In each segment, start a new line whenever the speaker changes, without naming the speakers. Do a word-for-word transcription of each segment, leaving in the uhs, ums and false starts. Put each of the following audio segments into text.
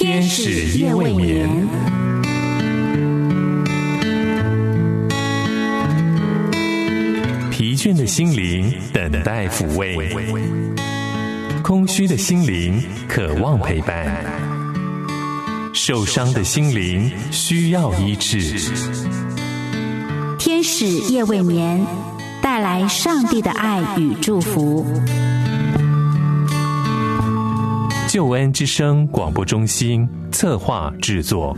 天使夜未眠。疲倦的心灵等待抚慰，空虚的心灵渴望陪伴，受伤的心灵需要医治。
天使夜未眠，带来上帝的爱与祝福。
救恩之声广播中心策划制作。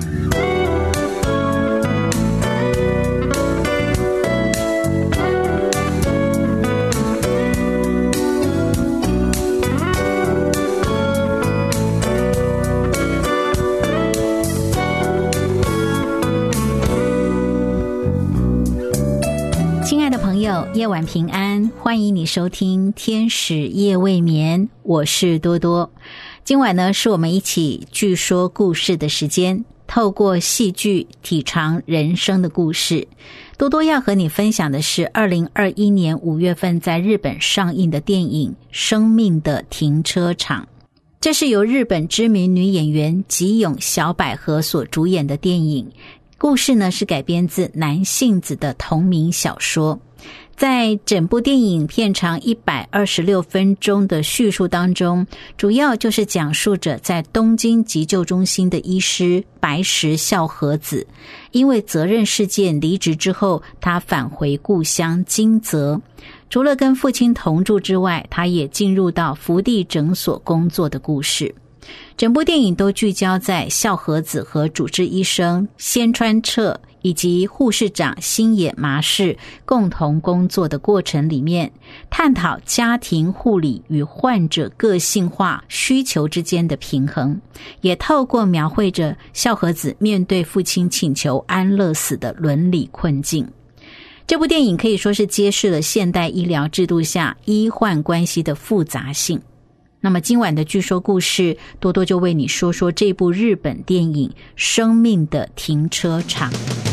亲爱的朋友，夜晚平安，欢迎你收听天使夜未眠，我是多多。今晚呢，是我们一起剧说故事的时间，透过戏剧体尝人生的故事。多多要和你分享的是二零二一年五月份在日本上映的电影《生命的停车场》。这是由日本知名女演员吉永小百合所主演的电影，故事呢是改编自南杏子的同名小说。在整部电影片长一百二十六分钟的叙述当中，主要就是讲述着在东京急救中心的医师白石孝和子，因为责任事件离职之后，他返回故乡金泽。除了跟父亲同住之外，他也进入到福地诊所工作的故事。整部电影都聚焦在孝和子和主治医生仙川彻以及护士长星野麻世共同工作的过程里面，探讨家庭护理与患者个性化需求之间的平衡，也透过描绘着孝和子面对父亲请求安乐死的伦理困境。这部电影可以说是揭示了现代医疗制度下医患关系的复杂性。那么今晚的剧说故事，多多就为你说说这部日本电影《生命的停车场》。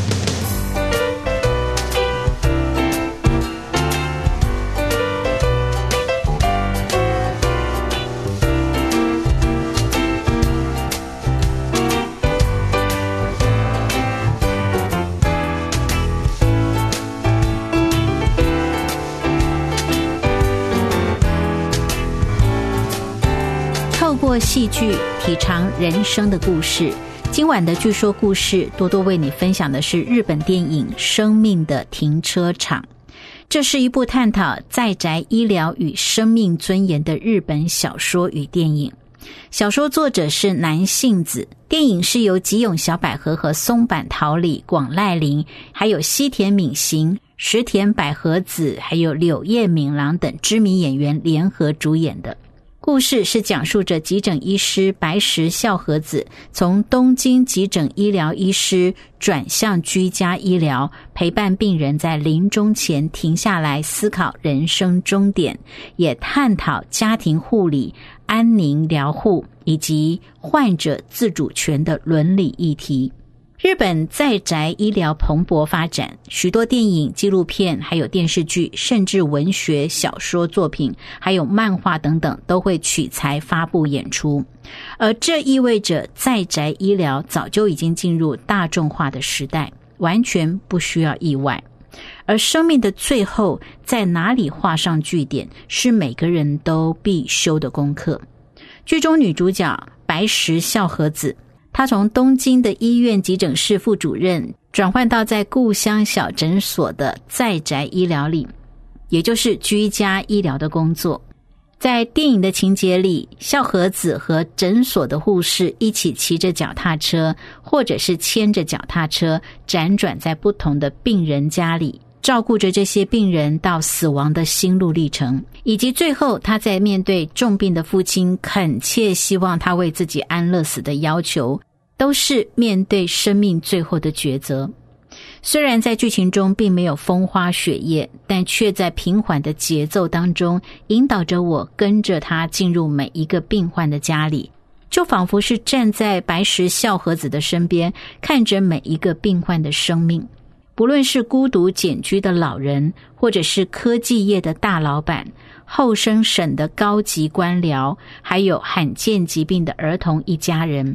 透过戏剧体尝人生的故事，今晚的剧说故事，多多为你分享的是日本电影《生命的停车场》。这是一部探讨在宅医疗与生命尊严的日本小说与电影。小说作者是南杏子，电影是由吉永小百合和松坂桃李、广濑铃，还有西田敏行、石田百合子，还有柳叶敏郎等知名演员联合主演的。故事是讲述着急诊医师白石孝和子从东京急诊医疗医师转向居家医疗，陪伴病人在临终前停下来思考人生终点，也探讨家庭护理、安宁疗护以及患者自主权的伦理议题。日本在宅医疗蓬勃发展，许多电影、纪录片，还有电视剧，甚至文学小说作品，还有漫画等等，都会取材发布演出。而这意味着在宅医疗早就已经进入大众化的时代，完全不需要意外。而生命的最后在哪里画上句点，是每个人都必修的功课。剧中女主角白石孝和子，他从东京的医院急诊室副主任转换到在故乡小诊所的在宅医疗里，也就是居家医疗的工作。在电影的情节里，孝和子和诊所的护士一起骑着脚踏车，或者是牵着脚踏车辗转在不同的病人家里，照顾着这些病人到死亡的心路历程，以及最后他在面对重病的父亲恳切希望他为自己安乐死的要求，都是面对生命最后的抉择。虽然在剧情中并没有风花雪月，但却在平缓的节奏当中引导着我跟着他进入每一个病患的家里，就仿佛是站在白石孝和子的身边，看着每一个病患的生命。不论是孤独简居的老人，或者是科技业的大老板，后生省的高级官僚，还有罕见疾病的儿童一家人，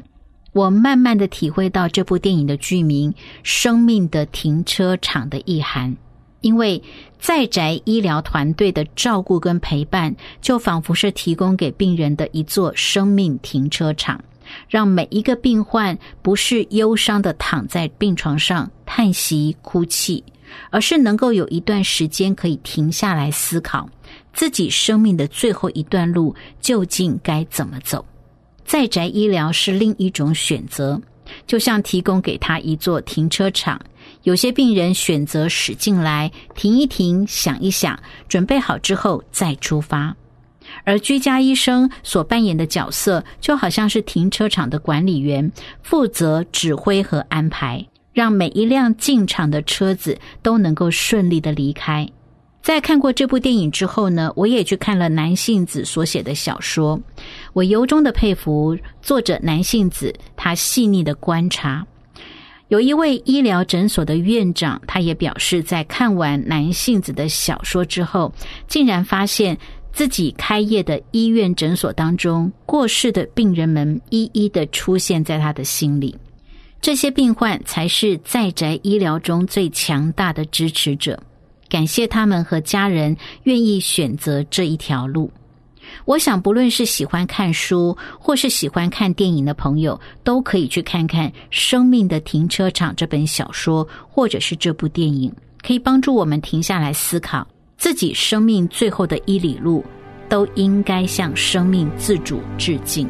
我慢慢的体会到这部电影的剧名生命的停车场的意涵。因为在宅医疗团队的照顾跟陪伴，就仿佛是提供给病人的一座生命停车场，让每一个病患不是忧伤的躺在病床上叹息哭泣，而是能够有一段时间可以停下来思考自己生命的最后一段路究竟该怎么走。在宅医疗是另一种选择，就像提供给他一座停车场，有些病人选择驶进来停一停想一想，准备好之后再出发。而居家医生所扮演的角色就好像是停车场的管理员，负责指挥和安排，让每一辆进场的车子都能够顺利的离开。在看过这部电影之后呢，我也去看了南信子所写的小说，我由衷的佩服作者南信子他细腻的观察。有一位医疗诊所的院长，他也表示在看完南信子的小说之后，竟然发现自己开业的医院诊所当中，过世的病人们一一的出现在他的心里。这些病患才是在宅医疗中最强大的支持者，感谢他们和家人愿意选择这一条路。我想不论是喜欢看书或是喜欢看电影的朋友，都可以去看看《生命的停车场》这本小说或者是这部电影，可以帮助我们停下来思考自己生命最后的一里路都应该向生命自主致敬。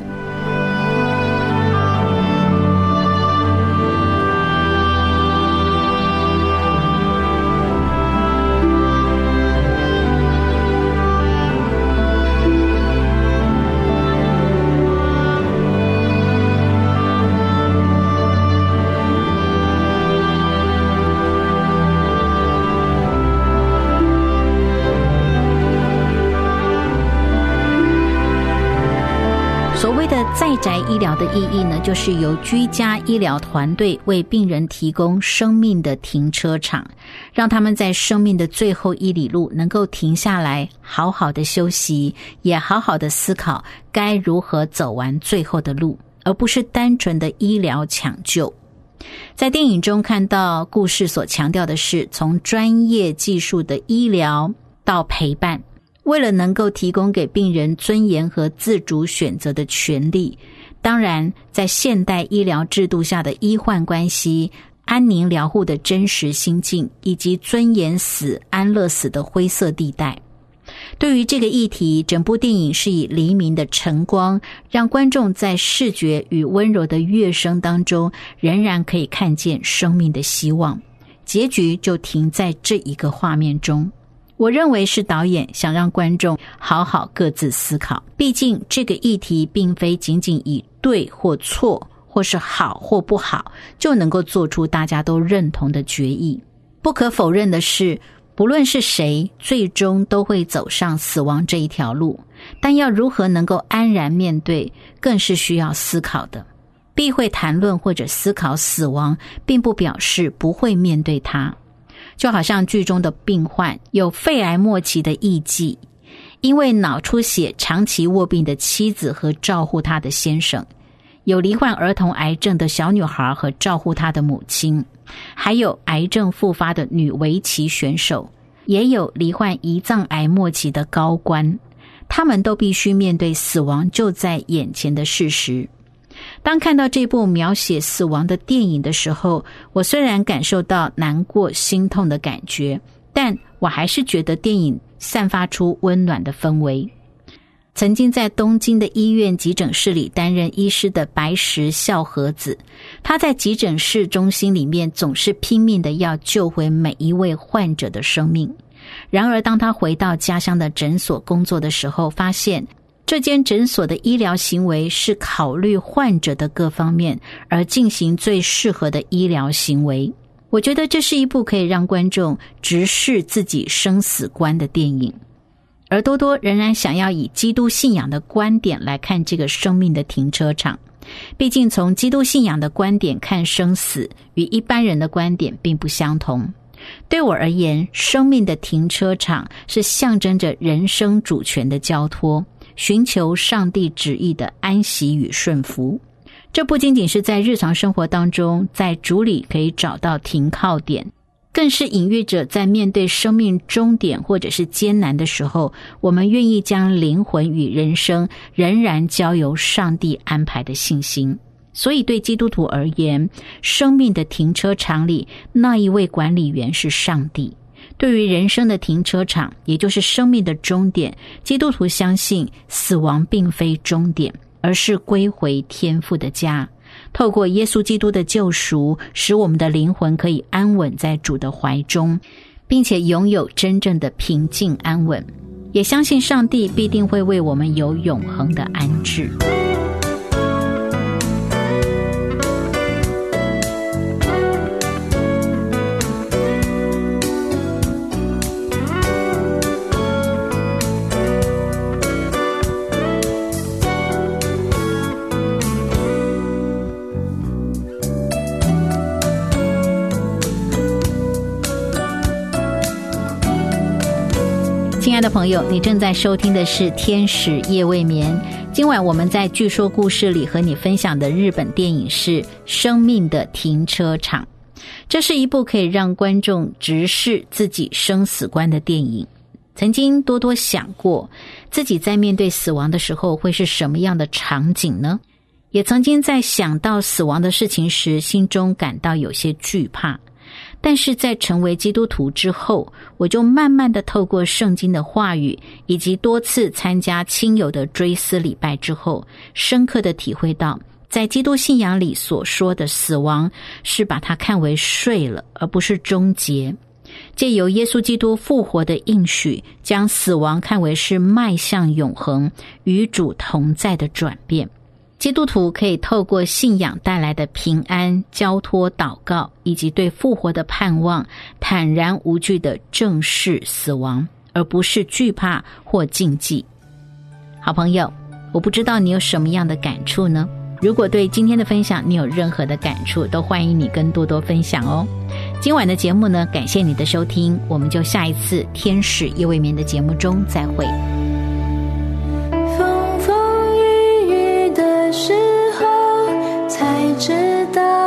在宅医疗的意义呢，就是由居家医疗团队为病人提供生命的停车场，让他们在生命的最后一里路能够停下来，好好的休息，也好好的思考该如何走完最后的路，而不是单纯的医疗抢救。在电影中看到故事所强调的是从专业技术的医疗到陪伴，为了能够提供给病人尊严和自主选择的权利，当然在现代医疗制度下的医患关系、安宁疗护的真实心境，以及尊严死、安乐死的灰色地带。对于这个议题，整部电影是以黎明的晨光，让观众在视觉与温柔的乐声当中，仍然可以看见生命的希望。结局就停在这一个画面中。我认为是导演想让观众好好各自思考，毕竟这个议题并非仅仅以对或错，或是好或不好，就能够做出大家都认同的决议。不可否认的是，不论是谁，最终都会走上死亡这一条路，但要如何能够安然面对，更是需要思考的。避讳谈论或者思考死亡，并不表示不会面对它。就好像剧中的病患有肺癌末期的艺妓，因为脑出血长期卧病的妻子和照护他的先生，有罹患儿童癌症的小女孩和照护她的母亲，还有癌症复发的女围棋选手，也有罹患胰脏癌末期的高官，他们都必须面对死亡就在眼前的事实。当看到这部描写死亡的电影的时候，我虽然感受到难过心痛的感觉，但我还是觉得电影散发出温暖的氛围。曾经在东京的医院急诊室里担任医师的白石孝和子，他在急诊室中心里面总是拼命的要救回每一位患者的生命。然而当他回到家乡的诊所工作的时候，发现这间诊所的医疗行为是考虑患者的各方面而进行最适合的医疗行为。我觉得这是一部可以让观众直视自己生死观的电影。而多多仍然想要以基督信仰的观点来看这个生命的停车场，毕竟从基督信仰的观点看生死与一般人的观点并不相同。对我而言，生命的停车场是象征着人生主权的交托，寻求上帝旨意的安息与顺服。 这不仅仅是在日常生活当中，在主里可以找到停靠点，更是隐喻着在面对生命终点或者是艰难的时候，我们愿意将灵魂与人生仍然交由上帝安排的信心。所以对基督徒而言，生命的停车场里那一位管理员是上帝。对于人生的停车场，也就是生命的终点，基督徒相信死亡并非终点，而是归回天父的家。透过耶稣基督的救赎，使我们的灵魂可以安稳在主的怀中，并且拥有真正的平静安稳。也相信上帝必定会为我们有永恒的安置。亲爱的朋友，你正在收听的是天使夜未眠。今晚我们在据说故事里和你分享的日本电影是《生命的停车场》。这是一部可以让观众直视自己生死观的电影。曾经多多想过自己在面对死亡的时候会是什么样的场景呢？也曾经在想到死亡的事情时，心中感到有些惧怕。但是在成为基督徒之后，我就慢慢的透过圣经的话语，以及多次参加亲友的追思礼拜之后，深刻的体会到，在基督信仰里所说的死亡，是把它看为睡了，而不是终结。借由耶稣基督复活的应许，将死亡看为是迈向永恒，与主同在的转变。基督徒可以透过信仰带来的平安、交托、祷告，以及对复活的盼望，坦然无惧地正视死亡，而不是惧怕或禁忌。好朋友，我不知道你有什么样的感触呢？如果对今天的分享你有任何的感触，都欢迎你跟多多分享哦。今晚的节目呢，感谢你的收听，我们就下一次天使夜未眠的节目中再会。
风风雨雨的时候才知道